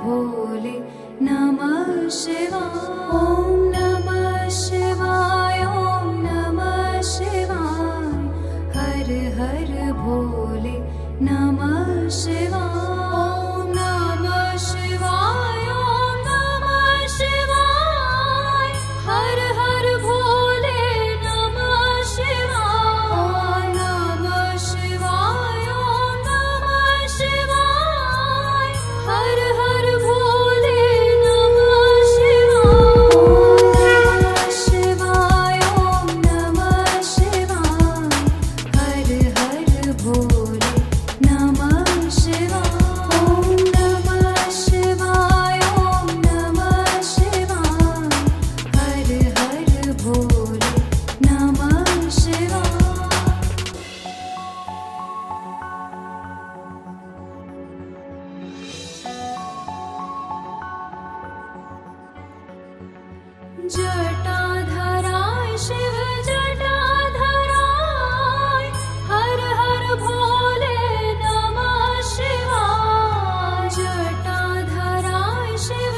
भोले नमः शिवाय। ॐ नमः शिवाय, ॐ नमः शिवाय। हर हर भोले नमः शिवाय। ॐ नमः शिवाय, ॐ नमः शिवाय। हर हर भोले नमः शिवाय। ॐ नमः शिवाय, ॐ नमः शिवाय। हर हर भोले नमः शिवाय। ॐ नमः शिवाय, ॐ नमः शिवाय। हर हर भोले नमः शिवाय। ॐ नमः शिवाय, ॐ नमः शिवाय। हर हर भोले नमः शिवाय। जटाधराय शिव जटाधराय। हर हर भोले नमः शिवाय। जटाधराय शिव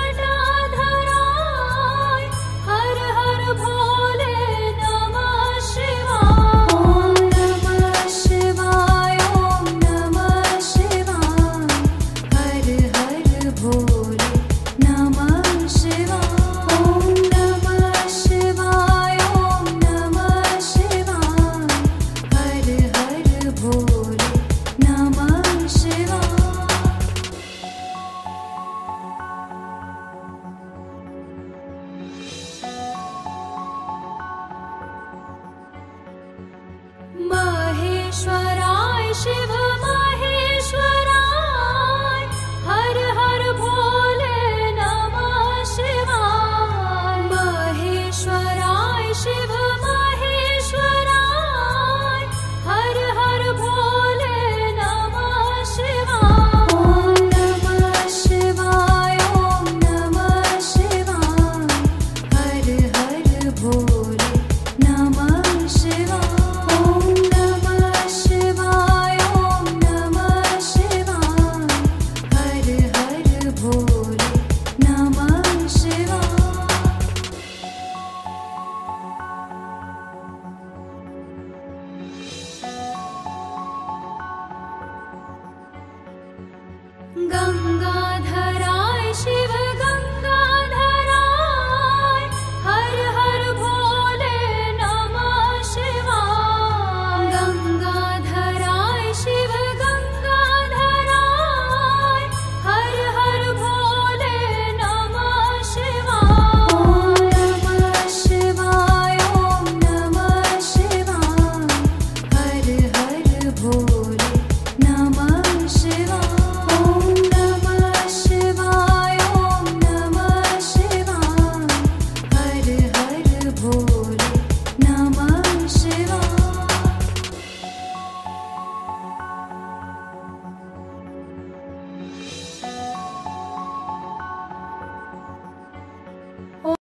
जटाधराय। हर हर भोले नमः शिवाय। ॐ नमः शिवाय, ॐ नमः शिवाय। हर हर भोले नमः शिवाय। ॐ नमः शिवाय, ॐ नमः शिवाय। हर हर भोले नमः शिवाय। महेश्वराय शिव